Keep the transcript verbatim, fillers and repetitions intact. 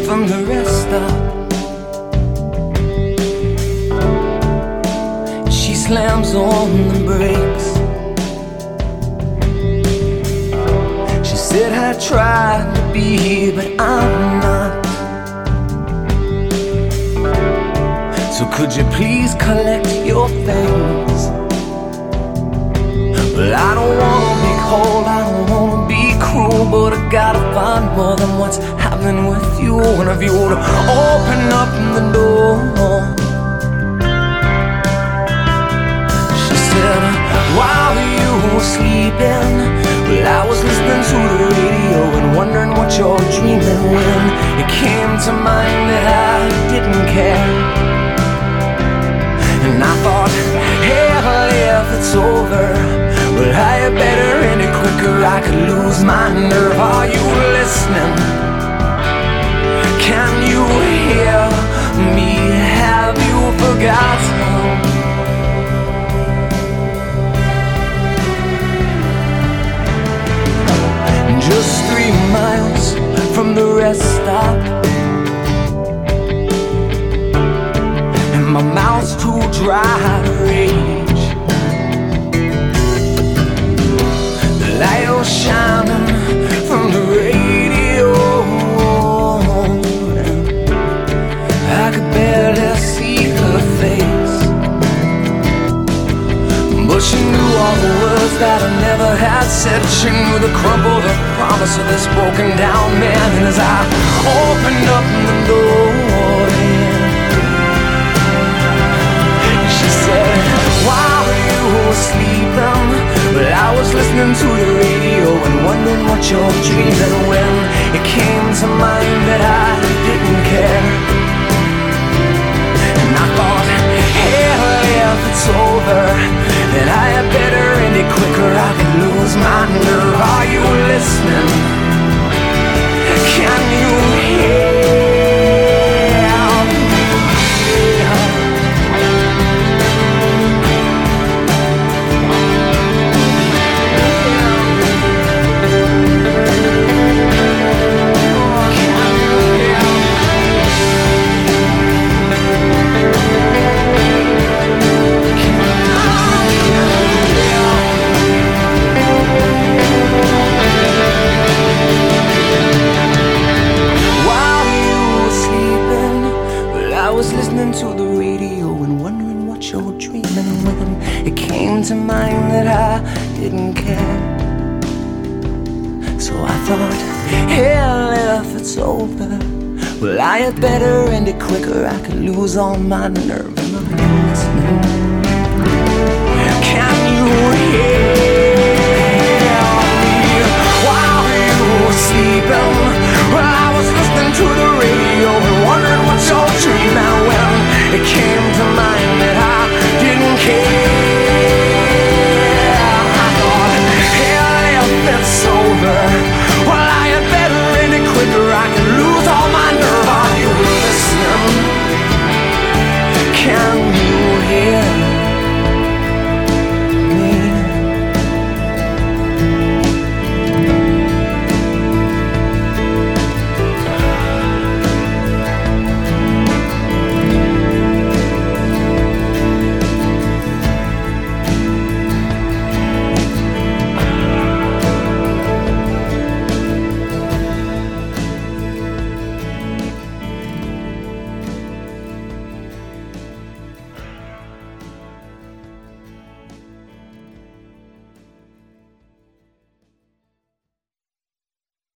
from the rest stop. She slams on the brakes. She said I tried to be here, but I'm not. So could you please collect your things? Well, I don't wanna be cold, I don't wanna be cruel, but I gotta find more than what's happening with you. One of you to open up the door. She said, while you were sleeping, well, I was listening to the radio and wondering what you're dreaming when it came to mind that I didn't care. And I thought, hell, if it's over, well, I had better end it quicker, I could lose my nerve. Are you listening? Can you hear me? Have you forgotten? Just three miles from the rest stop, and my mouth's too dry to rage. The light was shining from the radio, I could barely see her face, but she knew all the words that I never had said. She knew the crumbled up promise of this broken down man. And as I opened up the door, yeah, she said, while you were sleeping, well, I was listening to the radio and wondering what you're dreaming when it came to mind that I didn't care. And I thought, hell, if it's over, then I had better end it quicker, I could lose my nerve. Are you listening? Can you hear me? To the radio and wondering what you're dreaming when it came to mind that I didn't care. So I thought, hell, if it's over, well, I had better end it quicker, I could lose all my nerve.